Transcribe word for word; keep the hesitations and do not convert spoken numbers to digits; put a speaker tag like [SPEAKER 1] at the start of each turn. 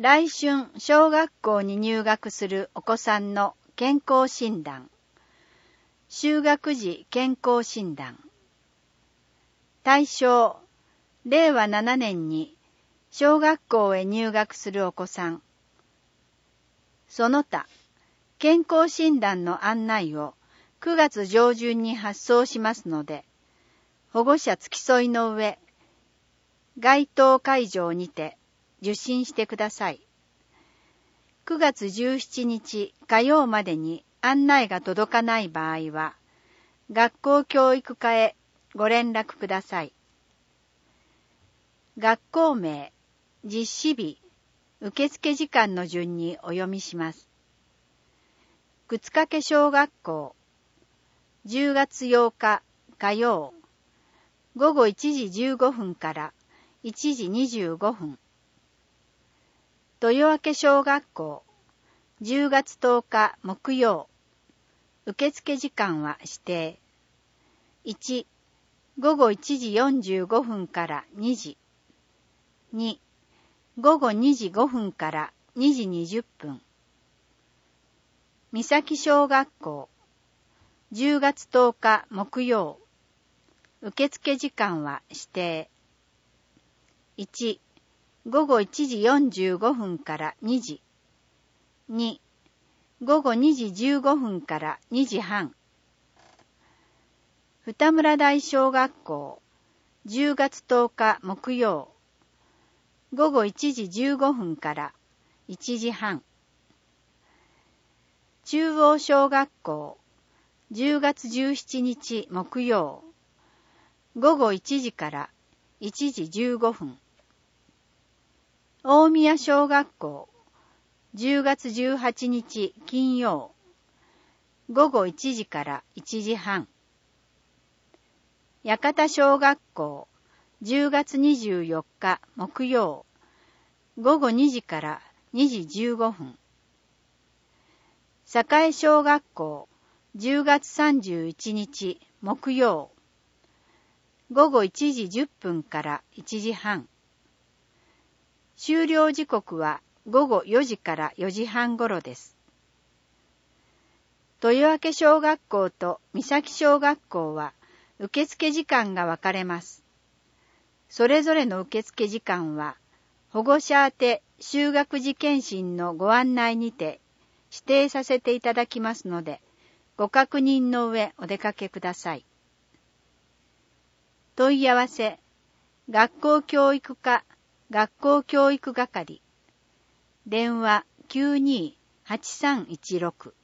[SPEAKER 1] 来春小学校に入学するお子さんの健康診断。就学時健康診断。対象、れいわななねんに小学校へ入学するお子さん。その他、健康診断の案内をくがつ上旬に発送しますので、保護者付き添いの上、該当会場にて受診してください。くがつじゅうしちにち火曜までに案内が届かない場合は、学校教育課へご連絡ください。学校名、実施日、受付時間の順にお読みします。靴掛小学校、じゅうがつようか火曜、ごごいちじじゅうごふんからいちじにじゅうごふん。豊明小学校、じゅうがつとおか木曜、受付時間は指定。いち、ごごいちじよんじゅうごふんからにじ。に、ごごにじごふんからにじにじゅっぷん。三崎小学校、じゅうがつとおか木曜、受付時間は指定。いち、ごごいちじよんじゅうごふんからにじ。に、ごごにじじゅうごふんからにじはん。二村台小学校、じゅうがつとおか木曜、ごごいちじじゅうごふんからいちじはん。中央小学校、じゅうがつじゅうしちにち木曜、ごごいちじからいちじじゅうごふん。大宮小学校、じゅうがつじゅうはちにち金曜、ごごいちじからいちじはん。八幡小学校、じゅうがつにじゅうよっか木曜、ごごにじからにじじゅうごふん。栄小学校、じゅうがつさんじゅういちにち木曜、ごごいちじじゅっぷんからいちじはん。終了時刻はごごよじからよじはんごろです。豊明小学校と三崎小学校は受付時間が分かれます。それぞれの受付時間は保護者宛て就学時検診のご案内にて指定させていただきますので、ご確認の上お出かけください。問い合わせ、学校教育課学校教育係、電話 きゅうにーはちさんいちろく